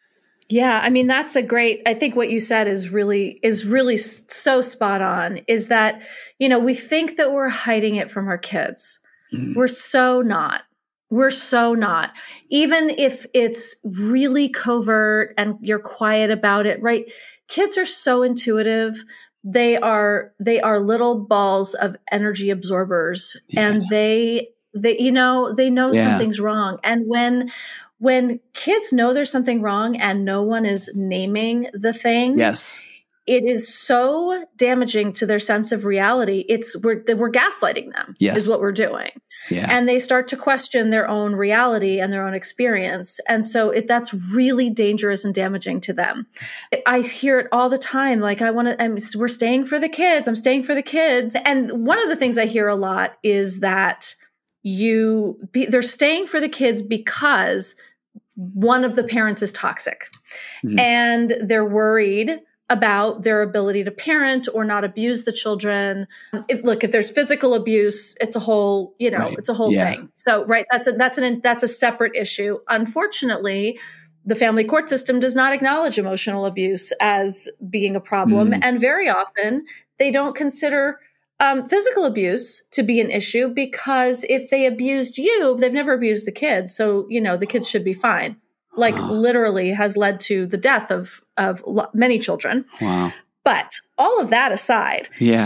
Yeah. I mean, that's I think what you said is really so spot on, is that, we think that we're hiding it from our kids. We're so not. Even if it's really covert and you're quiet about it, right? Kids are so intuitive. They are little balls of energy absorbers, and they know something's wrong. And when kids know there's something wrong and no one is naming the thing, it is so damaging to their sense of reality. We're gaslighting them is what we're doing. Yeah. And they start to question their own reality and their own experience. And so that's really dangerous and damaging to them. I hear it all the time. Like, we're staying for the kids. I'm staying for the kids. And one of the things I hear a lot is that they're staying for the kids because one of the parents is toxic, and they're worried about their ability to parent or not abuse the children. If there's physical abuse, it's a whole, it's a whole thing. So, that's a separate issue. Unfortunately, the family court system does not acknowledge emotional abuse as being a problem. And very often they don't consider physical abuse to be an issue, because if they abused you, they've never abused the kids. So, the kids should be fine. Literally has led to the death of many children. Wow. But all of that aside,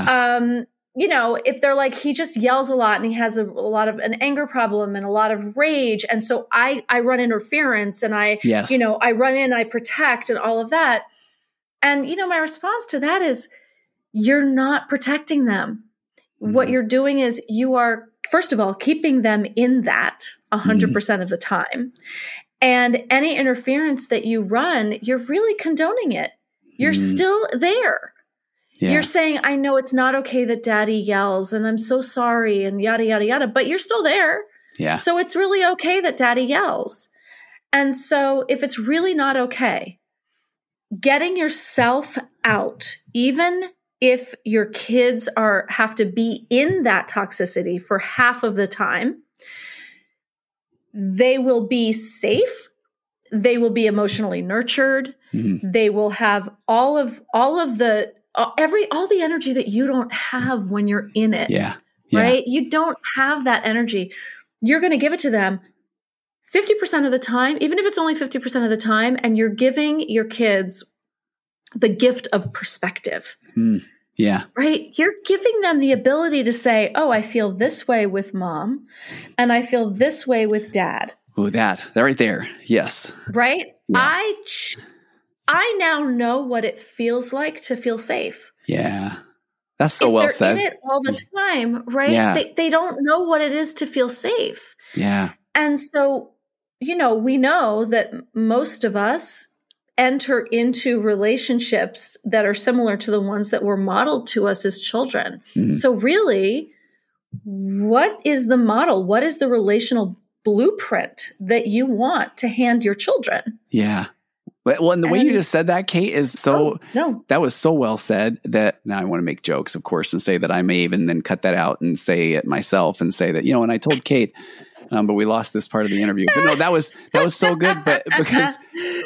if they're like, he just yells a lot and he has a lot of an anger problem and a lot of rage. And so I run interference and I run in, I protect and all of that. And, my response to that is, you're not protecting them. What you're doing is you are, first of all, keeping them in that 100% of the time. And any interference that you run, you're really condoning it. You're still there. Yeah. You're saying, I know it's not okay that daddy yells and I'm so sorry and yada, yada, yada, but you're still there. Yeah. So it's really okay that daddy yells. And so if it's really not okay, getting yourself out, even if your kids have to be in that toxicity for half of the time, they will be safe. They will be emotionally nurtured. They will have all the energy that you don't have when you're in it. Right? You don't have that energy. You're going to give it to them 50% of the time, even if it's only 50% of the time, and you're giving your kids the gift of perspective. Yeah. Right? You're giving them the ability to say, oh, I feel this way with mom and I feel this way with dad. Oh, that right there. Yes. Right? Yeah. I now know what it feels like to feel safe. Yeah. That's so well said. They're in it all the time, right? Yeah. They don't know what it is to feel safe. Yeah. And so, we know that most of us enter into relationships that are similar to the ones that were modeled to us as children. Mm-hmm. So really, what is the model? What is the relational blueprint that you want to hand your children? Yeah. Well, and the way you just said that, Kate, is that was so well said that now I want to make jokes, of course, and say that I may even then cut that out and say it myself and say that, and I told Kate, but we lost this part of the interview. But no, that was so good. But because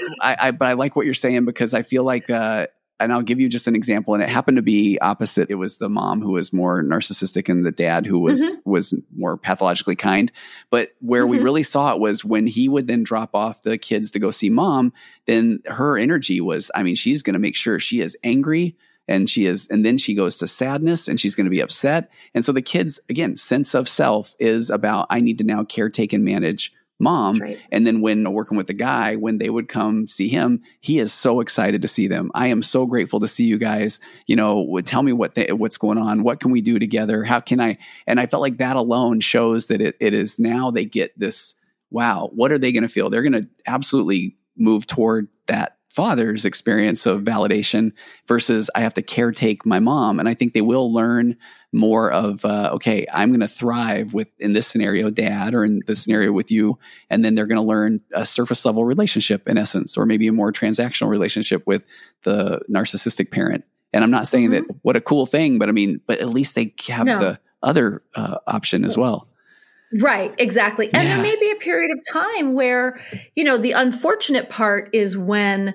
I like what you're saying, because I feel like, and I'll give you just an example. And it happened to be opposite. It was the mom who was more narcissistic and the dad who was more pathologically kind. But where we really saw it was when he would then drop off the kids to go see mom, then her energy was, she's going to make sure she is angry. And then she goes to sadness and she's going to be upset. And so the kids, again, sense of self is about, I need to now caretake and manage mom. Right. And then when working with the guy, when they would come see him, he is so excited to see them. I am so grateful to see you guys, tell me what's going on. What can we do together? How can I? And I felt like that alone shows that it is now they get this, wow, what are they going to feel? They're going to absolutely move toward that father's experience of validation versus I have to caretake my mom. And I think they will learn more of, okay, I'm going to thrive with, in this scenario, dad, or in this scenario with you. And then they're going to learn a surface level relationship in essence, or maybe a more transactional relationship with the narcissistic parent. And I'm not saying that what a cool thing, but at least they have the other option as well. Right, exactly. And there may be a period of time where, the unfortunate part is when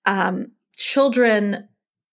children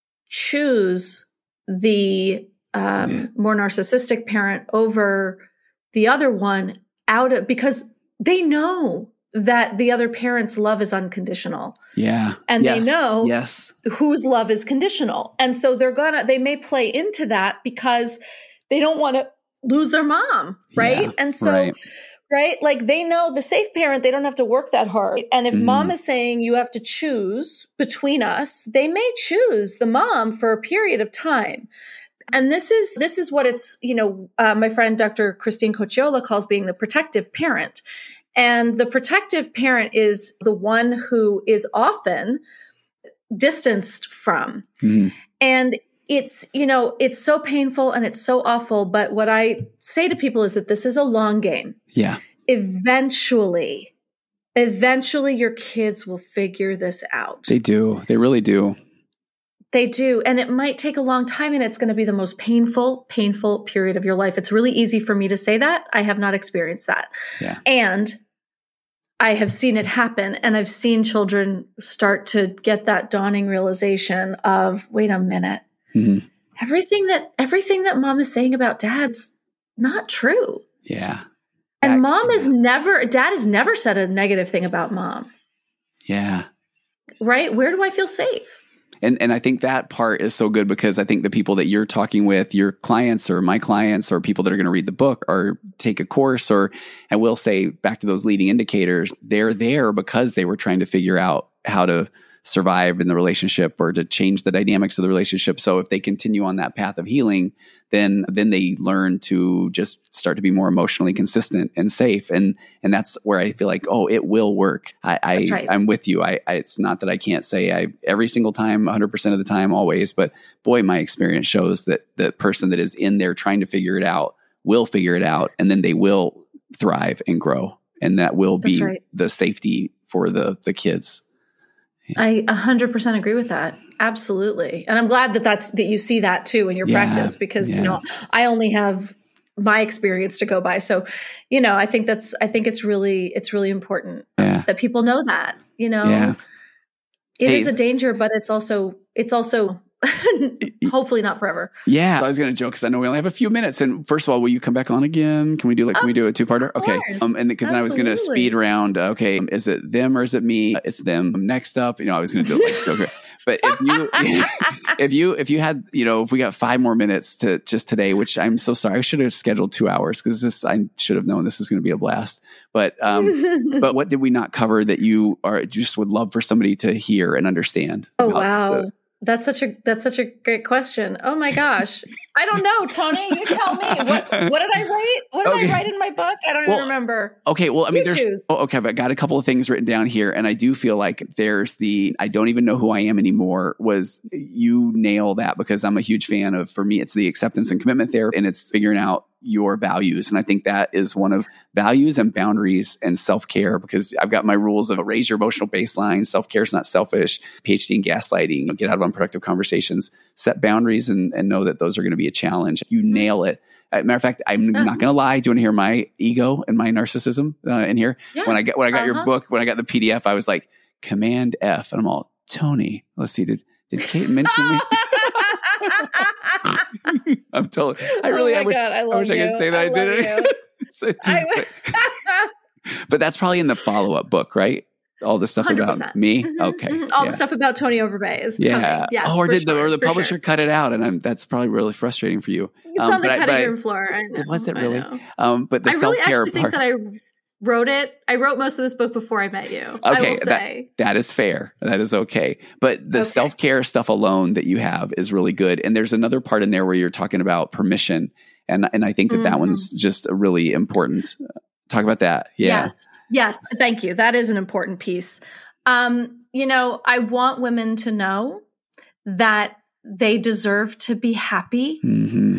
choose the more narcissistic parent over the other one because they know that the other parent's love is unconditional. Yeah. And they know whose love is conditional. And so they may play into that because they don't want to lose their mom, right? Yeah, and so, right, like they know the safe parent, they don't have to work that hard. And if mom is saying you have to choose between us, they may choose the mom for a period of time. And this is what it's, my friend Dr. Christine Cocciola calls being the protective parent. And the protective parent is the one who is often distanced from. And it's so painful and it's so awful. But what I say to people is that this is a long game. Yeah. Eventually your kids will figure this out. They do. They really do. They do. And it might take a long time and it's going to be the most painful period of your life. It's really easy for me to say that. I have not experienced that. Yeah. And I have seen it happen, and I've seen children start to get that dawning realization of, wait a minute. Everything that mom is saying about dad's not true. Yeah. And dad has never said a negative thing about mom. Yeah. Right? Where do I feel safe? And I think that part is so good because I think the people that you're talking with, your clients or my clients or people that are going to read the book or take a course, or I will say back to those leading indicators, they're there because they were trying to figure out how to survive in the relationship or to change the dynamics of the relationship. So if they continue on that path of healing, then they learn to just start to be more emotionally consistent and safe. And that's where I feel like, oh, it will work. I'm with you. It's not that I can't say every single time, 100% of the time, always, but boy, my experience shows that the person that is in there trying to figure it out will figure it out. And then they will thrive and grow. And that will be the safety for the kids. I 100% agree with that. Absolutely. And I'm glad that you see that too in your practice, because, I only have my experience to go by. So, I think it's really important that people know that, it is a danger, but it's also Hopefully not forever. Yeah. I was going to joke because I know we only have a few minutes. And first of all, will you come back on again? Can we do a 2-parter? Okay. And because then I was going to speed around. Okay. Is it them or is it me? It's them. Next up, I was going to do it like, okay. But if you had, if we got 5 more minutes to just today, which I'm so sorry, I should have scheduled 2 hours because I should have known this is going to be a blast. But what did we not cover that you just would love for somebody to hear and understand? Oh, wow. That's such a great question. Oh my gosh. I don't know, Tony, you tell me. What did I write? What did I write in my book? I don't even remember. Okay. Well, I mean, I've got a couple of things written down here, and I do feel like there's I don't even know who I am anymore was you nail that because I'm a huge fan of, for me, it's the acceptance and commitment therapy, and it's figuring out your values. And I think that is one of values and boundaries and self-care, because I've got my rules of raise your emotional baseline. Self-care is not selfish. PhD in gaslighting, get out of unproductive conversations, set boundaries and know that those are going to be a challenge. You nail it. Matter of fact, I'm not going to lie. Do you want to hear my ego and my narcissism in here? Yeah. When I got your book, when I got the PDF, I was like, Command F. And I'm all, Tony, let's see, did Kate mention me? I'm totally. I wish I could say that I did it. But that's probably in the follow-up book, right? All the stuff 100%. About me. Mm-hmm. Okay. Mm-hmm. All the stuff about Tony Overbay is Tony. Yes, or the publisher cut it out, and that's probably really frustrating for you. It's on the cutting room floor. I know, was it really? But the self-care I really think that I wrote it. I wrote most of this book before I met you. Okay, I will say. That is fair. That is okay. But the self-care stuff alone that you have is really good. And there's another part in there where you're talking about permission. And I think that one's just really important. Talk about that. Yeah. Yes. Thank you. That is an important piece. I want women to know that they deserve to be happy. Mm-hmm.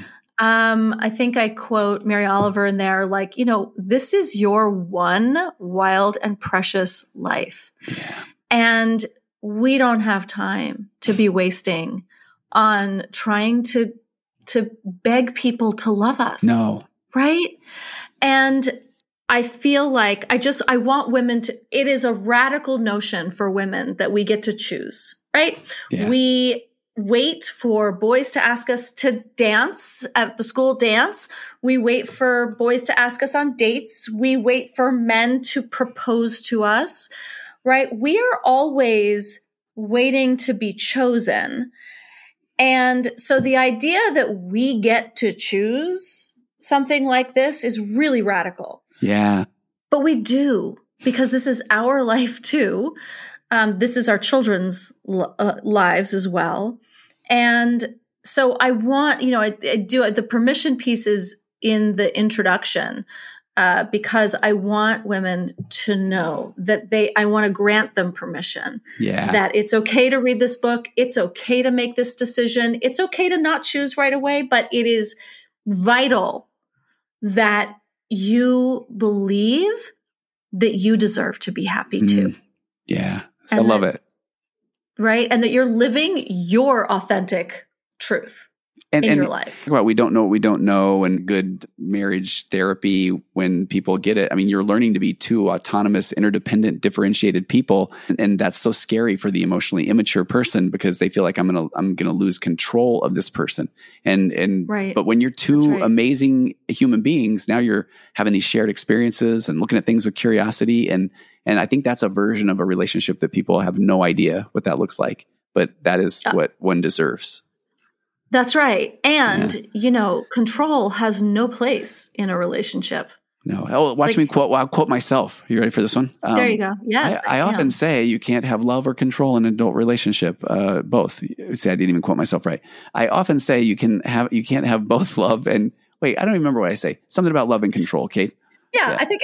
I think I quote Mary Oliver in there, like, this is your one wild and precious life. Yeah. And we don't have time to be wasting on trying to beg people to love us. No. Right? And I feel like I want women to, it is a radical notion for women that we get to choose, right? Yeah. We wait for boys to ask us to dance at the school dance. We wait for boys to ask us on dates. We wait for men to propose to us, right? We are always waiting to be chosen. And so the idea that we get to choose something like this is really radical. Yeah. But we do, because this is our life too. This is our children's lives as well. And so I want, I do the permission pieces in the introduction, because I want women to know that I want to grant them permission. Yeah. That it's okay to read this book. It's okay to make this decision. It's okay to not choose right away, but it is vital that you believe that you deserve to be happy too. Yeah. I love it. Right. And that you're living your authentic truth in your life. Well, we don't know what we don't know, and good marriage therapy, when people get it, I mean, you're learning to be two autonomous, interdependent, differentiated people. And that's so scary for the emotionally immature person, because they feel like I'm going to lose control of this person. And right. But when you're two amazing human beings, now you're having these shared experiences and looking at things with curiosity. And I think that's a version of a relationship that people have no idea what that looks like, but that is what one deserves. That's right. And, control has no place in a relationship. No. Oh, watch me quote. Well, I'll quote myself. You ready for this one? There you go. Yes. I often say you can't have love or control in an adult relationship. Both. See, I didn't even quote myself right. I often say you can't have both love and wait, I don't even remember what I say. Something about love and control, Kate. Yeah. I think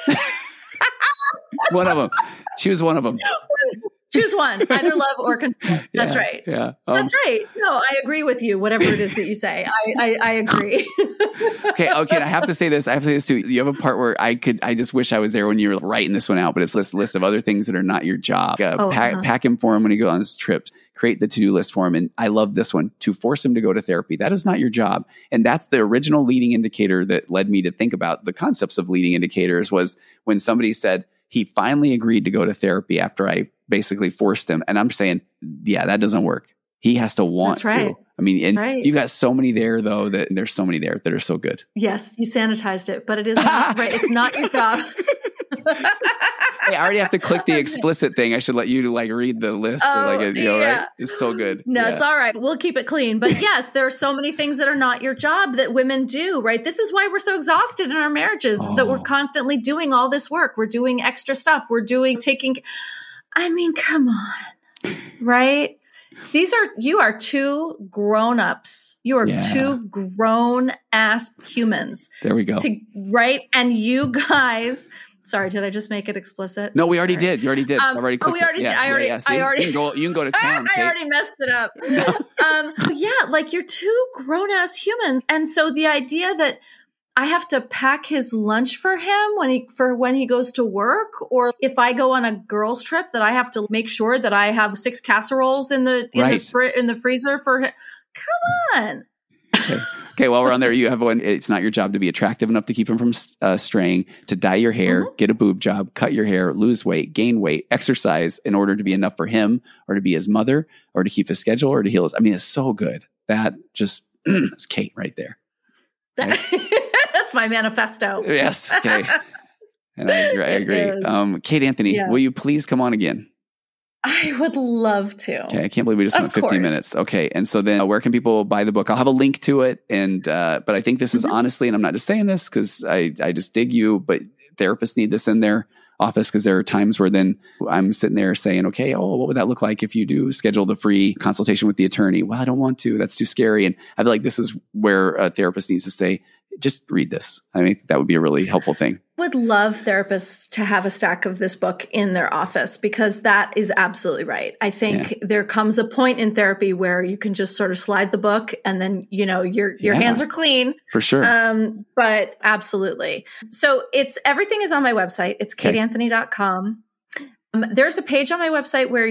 one of them. Choose one of them. Choose one, either love or control. That's right. Yeah. That's right. No, I agree with you, whatever it is that you say. I agree. Okay. I have to say this. Too. You have a part where I just wish I was there when you were writing this one out, but it's a list of other things that are not your job. Pack him for him when he goes on his trips. Create the to-do list for him. And I love this one, to force him to go to therapy. That is not your job. And that's the original leading indicator that led me to think about the concepts of leading indicators, was when somebody said he finally agreed to go to therapy after I basically forced him. And I'm saying, yeah, that doesn't work. He has to want That's right. to. I mean, and Right. you've got so many there, though, that there's so many there that are so good. Yes, you sanitized it, but it is not right. It's not your job. Hey, I already have to click the explicit thing. I should let you like read the list. Right? It's so good. No, Yeah. it's all right. We'll keep it clean. But yes, there are so many things that are not your job that women do, right? This is why we're so exhausted in our marriages, that we're constantly doing all this work. We're doing extra stuff. I mean, come on, right? You are two grown-ups. You are two grown-ass humans. There we go. Right? And you guys, sorry, did I just make it explicit? No, we already did. You already did. I've already clicked we already it. did. See, you can go to town. I already messed it up. Like you're two grown-ass humans. And so the idea that I have to pack his lunch for him when he goes to work, or if I go on a girls' trip, that I have to make sure that I have 6 casseroles in the freezer for him. Come on. Okay, while we're on there, you have one. It's not your job to be attractive enough to keep him from straying, to dye your hair, get a boob job, cut your hair, lose weight, gain weight, exercise in order to be enough for him, or to be his mother, or to keep his schedule, or to heal his. I mean, it's so good. That just it's Kate right there. Right? That's my manifesto. Yes. Okay. And I agree. Kate Anthony, will you please come on again? I would love to. Okay. I can't believe we just went 15 minutes. Okay. And so then where can people buy the book? I'll have a link to it. And, but I think this is honestly, and I'm not just saying this because I just dig you, but therapists need this in their office, because there are times where then I'm sitting there saying, okay, what would that look like if you do schedule the free consultation with the attorney? Well, I don't want to. That's too scary. And I feel like this is where a therapist needs to say, just read this. I mean, that would be a really helpful thing. Would love therapists to have a stack of this book in their office, because that is absolutely right. I think there comes a point in therapy where you can just sort of slide the book and then, your hands are clean. For sure. But absolutely. So everything is on my website. It's kateanthony.com. There's a page on my website where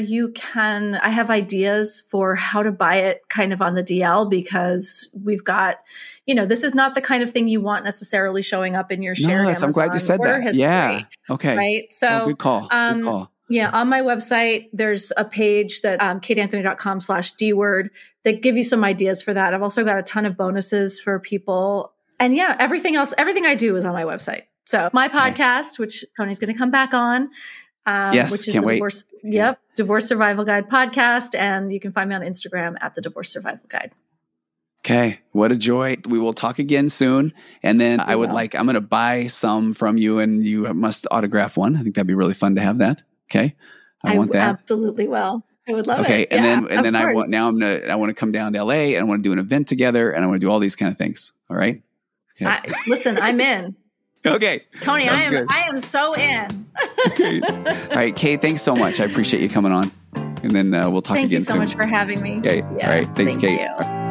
I have ideas for how to buy it kind of on the DL, because we've got, this is not the kind of thing you want necessarily showing up in your shared Amazon I'm glad you said order that. history. Yeah. Okay. Right. So good call. Good call. Yeah. On my website, there's a page that kateanthony.com/dword that give you some ideas for that. I've also got a ton of bonuses for people. And everything I do is on my website. So my podcast, which Tony's going to come back on, which is the Divorce Survival Guide podcast. And you can find me on Instagram at the Divorce Survival Guide. Okay. What a joy. We will talk again soon. And then I'm going to buy some from you, and you must autograph one. I think that'd be really fun to have that. Okay. I want that. Absolutely will. I would love it. Okay. And then I want to come down to LA, and I want to do an event together, and I want to do all these kind of things. All right. Okay. Listen, I'm in. Okay. Tony, I am so in. Okay. All right, Kate, thanks so much. I appreciate you coming on. And then we'll talk again soon. Thank you so much for having me. Okay. Yeah. All right. Thanks, Kate. You.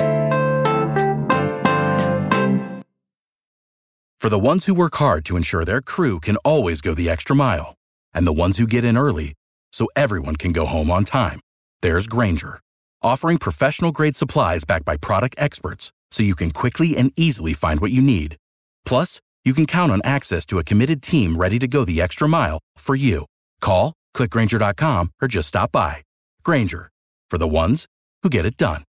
For the ones who work hard to ensure their crew can always go the extra mile, and the ones who get in early so everyone can go home on time, there's Grainger, offering professional-grade supplies backed by product experts so you can quickly and easily find what you need. Plus, you can count on access to a committed team ready to go the extra mile for you. Call, click Grainger.com, or just stop by. Grainger, for the ones who get it done.